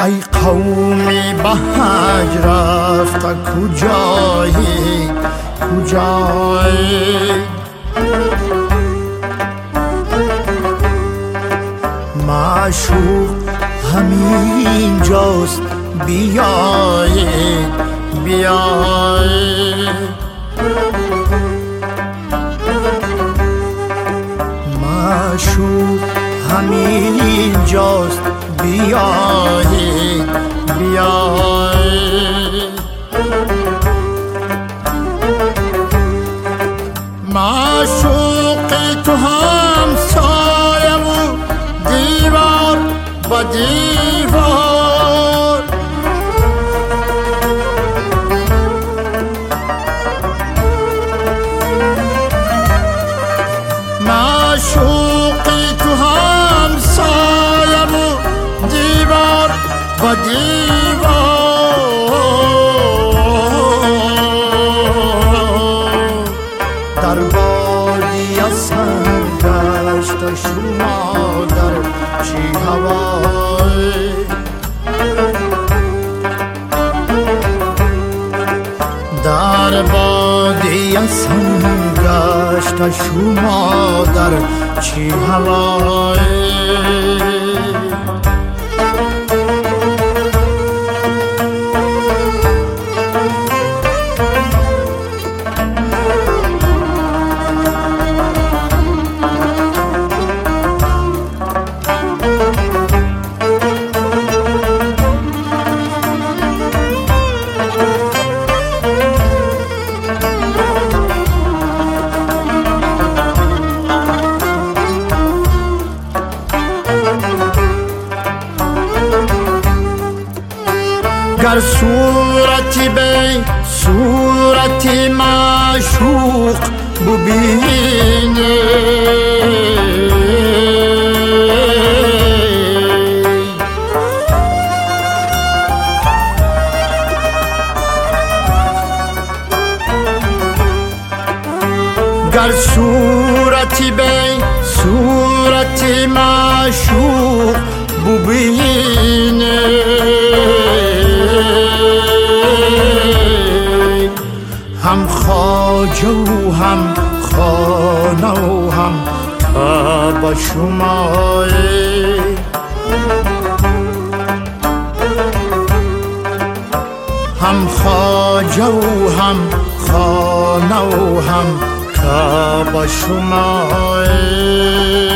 ای قومی به حج رفته کجایی کجایی معشوق همین جاست بیایید بیایید معشوق همین جاست بیایید بیایید معشوقی تو هم سایه و دیوار با دیوار معشوقی تو هم سایه و دیوار با دیوار در بادی از سرگشت شما در چی هوای در بادی از سرگشت شما در چی هوای گر صورتی به صورتی معشوق ببینی گر صورتی به صورتی معشوق ببینی هم خواجه و هم خانه و هم کعبه شمایی هم خواجه و هم خانه و هم کعبه شمایی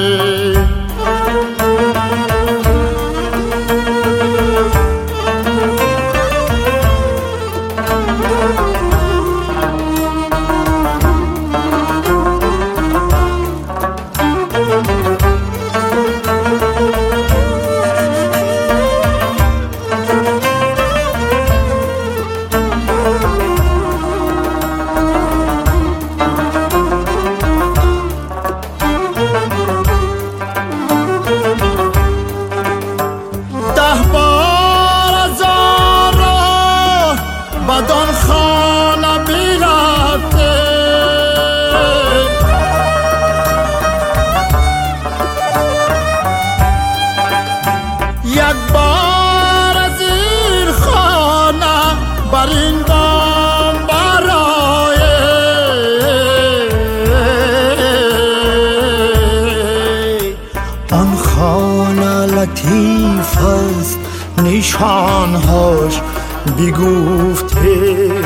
بدان خانه بیرفته یک بار از این خانه بر این بام برای آن خانه لطیف است نشانهاش بگفته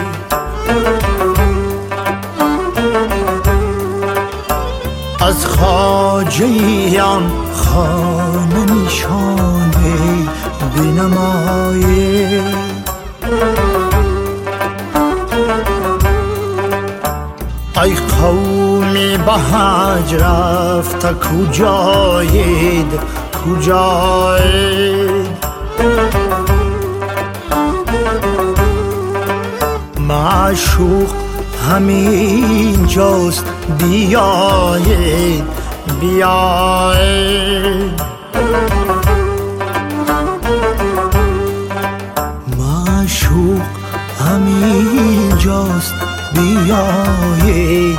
از خواجه آن خانه نشانه بنمایه ای قومی به حج رفته کجایید کجایید معشوق همین جاست بیایید بیایید معشوق همین جاست بیایید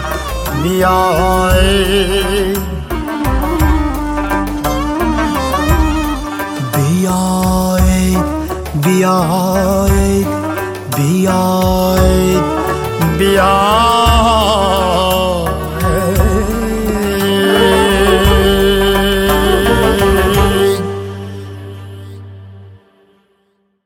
بیایید بیایید بیاید بیاید بیاید